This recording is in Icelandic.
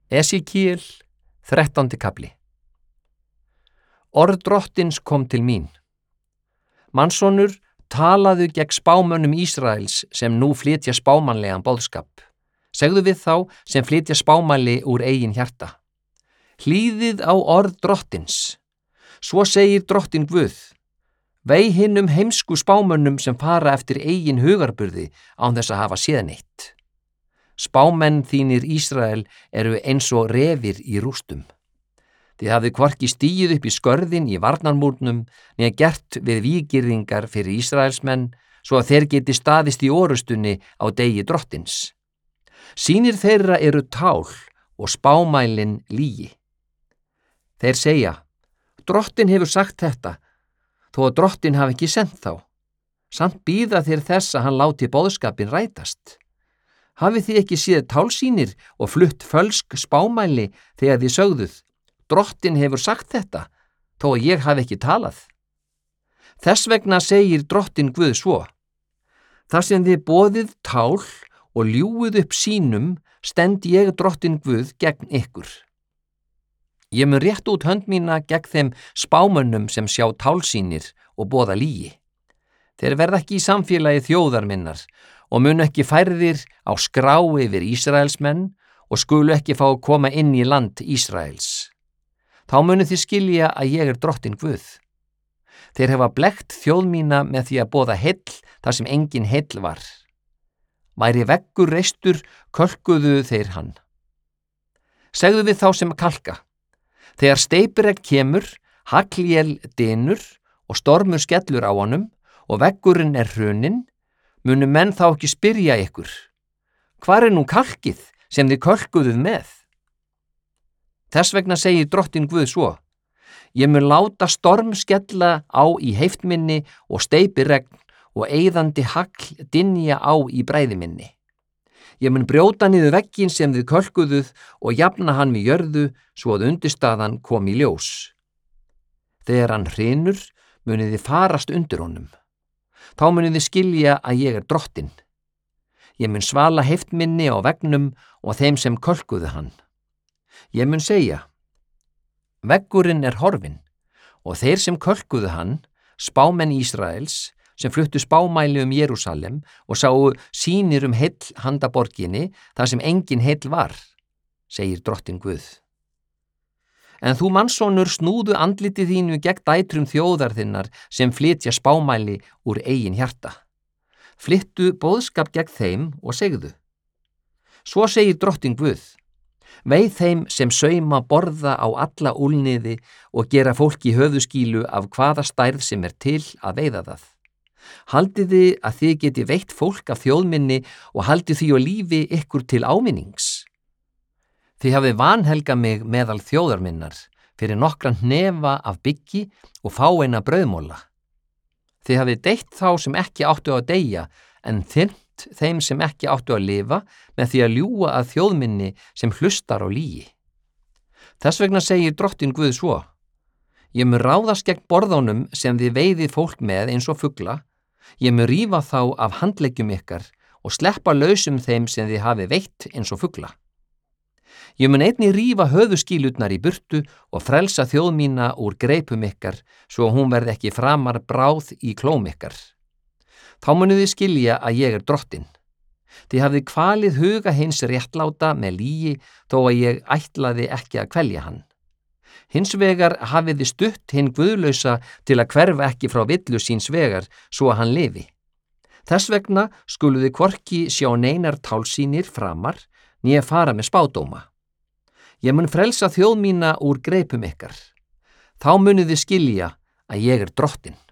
Esekíel, 13. kafli. Orð Drottins kom til mín. Mannssonur, talaðu gegn spámönnum Ísraels sem nú flytja spámannlegan boðskap. Segðu við þá sem flytja spámæli úr eigin hjarta. Hlýðið á orð Drottins. Svo segir Drottin Guð: Vei hinum heimsku spámönnum sem fara eftir eigin hugarburði án þess að hafa séð neitt. Spámenn þínir Ísrael eru eins og refir í rústum. Þið hafið hvorki stigið upp í skörðin í varnarmúrnum né gert við víggirðingar fyrir Ísraelsmenn svo að þeir geti staðist í orustunni á degi Drottins. Sýnir þeirra eru tál og spámælin lygi. Þeir segja: Drottin hefur sagt þetta, þó að Drottin hafi ekki sent þá. Samt bíða þeir þess að hann láti boðskapin rætast. Hafið þið ekki séð tálsýnir og flutt fölsk spámæli þegar þið sögðuð: Drottin hefur sagt þetta, þó að ég hafi ekki talað? Þess vegna segir Drottin Guð svo: Þar sem þið boðið tál og ljúguð upp sýnum, stend ég Drottin Guð gegn ykkur. Ég mun rétt út hönd mína gegn þeim spámönnum sem sjá tálsýnir og boða lygi. Þeir verða ekki í samfélagi þjóðar minnar og munu ekki færðir á skrá yfir Ísraelsmenn og skulu ekki fá að koma inn í land Ísraels. Þá munu þið skilja að ég Drottin Guð. Þeir hefa blekkt þjóð mína með því að boða heill þar sem engin heill var. Væri veggur reistur, kölkuðu þeir hann. Segðu við þá sem kalka: Þegar steypiregn kemur, haglél dynur og stormur skellur á honum og veggurinn hruninn, munu menn þá ekki spyrja ykkur: Hvar nú kalkið sem þið kölkuðuð með? Þess vegna segir Drottin Guð svo: Ég mun láta storm skella á í heift minni og steypiregn og eyðandi hagl dynja á í bræði minni. Ég mun brjóta niður vegginn sem þið kölkuðuð og jafna hann við jörðu svo að undirstaðan kom í ljós. Þegar hann hrynur, munið þið farast undir honum. Þá munið þið skilja að ég Drottin. Ég mun svala heift minni á veggnum og þeim sem kölkuðu hann. Ég mun segja: Veggurinn horfinn, og þeir sem kölkuðu hann, spámenn Ísraels, sem fluttu spámæli Jerúsalem og sáu sýnir heill handa borginni þar sem engin heill var, segir Drottin Guð. En þú mannssonur, snúðu andliti þínu gegn dætrum þjóðar þinnar sem flytja spámæli úr eigin hjarta. Flyttu boðskap gegn þeim og segðu: Svo segir Drottin Guð: Vei þeim sem sauma borða á alla úlniði og gera fólki höfuðskílu af hvaða stærð sem til að veiða það. Haldið þið að þið geti veitt fólk af þjóðminni og haldið því á lífi ykkur til áminnings. Þið hafið vanhelgað mig meðal þjóðar minnar fyrir nokkran hnefa af byggi og fáeina brauðmola. Þið hafið deytt þá sem ekki áttu að deyja, en þyrmt þeim sem ekki áttu að lifa með því að ljúga að þjóðminni sem hlustar á lygi. Þess vegna segir Drottin Guð svo: Ég mun ráðast gegn borðunum sem þið veiðið fólk með eins og fugla. Ég mun rífa þá af handleggjum ykkar og sleppa lausum þeim sem þið hafið veitt eins og fugla. Ég mun einnig rífa höfuðskílurnar í burtu og frelsa þjóð mína úr greipum ykkar svo að hún verði ekki framar bráð í klóm ykkar. Þá munið þið skilja að ég Drottin. Þið hafið kvalið huga hins réttláta með lygi þó að ég ætlaði ekki að kvelja hann. Hins vegar hafið þið stutt hinn guðlausa til að hverfa ekki frá villu síns vegar svo að hann lifi. Þess vegna skuluð þið hvorki sjá neinar tálsýnir framar né fara með spádóma. Ég mun frelsa þjóð mína úr greipum ykkar. Þá munið þið skilja að ég Drottin.